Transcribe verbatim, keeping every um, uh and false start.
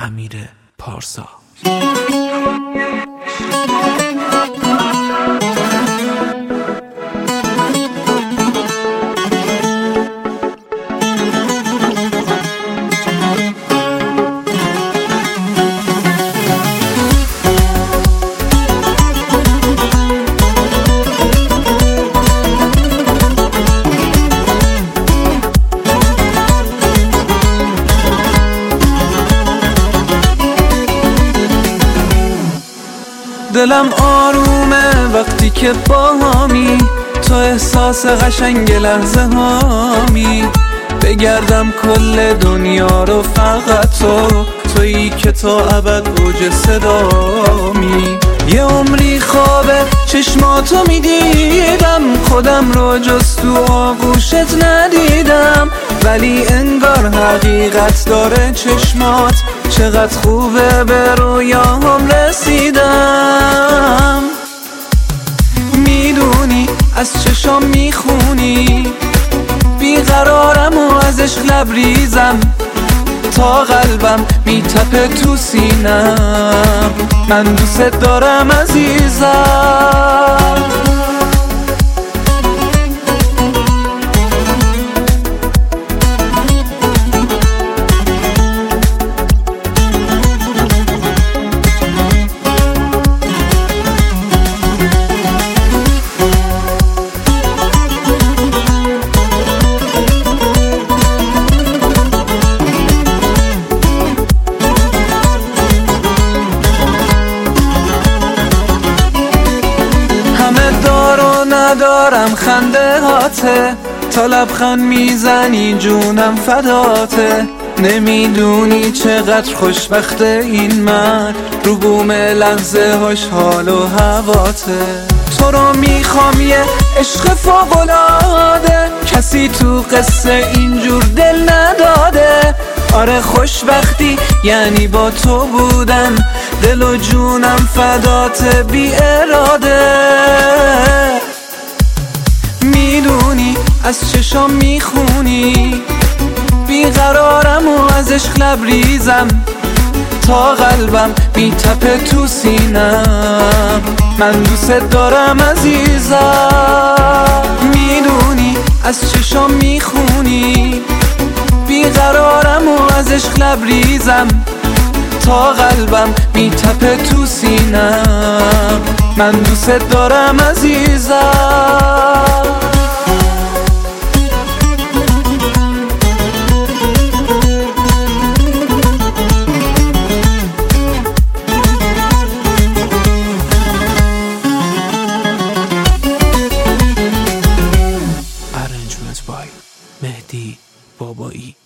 امیر پارسا. دلم آرومه وقتی که باهامی، تو احساس قشنگ لحظه هامی. بگردم کل دنیا رو فقط تو، تویی که تا ابد اوج صدامی. یه عمری خوابه چشماتو میدیدم، خودم رو جز تو آغوشت ندیدم. ولی انگار حقیقت داره چشمات، چقدر خوبه به رویاهم رسیدم. میدونی از چشام میخونی، بیقرارم و از عشق لبریزم. تا قلبم میتپه تو سینم، من دوست دارم عزیزم. ندارم خنده هاته، تا لبخند میزنی جونم فداته. نمیدونی چقدر خوشبخته این من، رو بوم لحظه هاش حال و هواته. تو رو میخوام یه عشق فوق‌العاده، کسی تو قصه اینجور دل نداده. آره خوشبختی یعنی با تو بودن، دل و جونم فدات بی اراده. میدونی از چشام میخونی، بیقرارم و از عشق لبریزم. تا قلبم میتپه تو سینم، من دوست دارم عزیزم. میدونی از چشام میخونی، بیقرارم و از عشق لبریزم. تا قلبم میتپه تو سینم، من دوست دارم عزیزم. Arrangement by مهدی بابایی.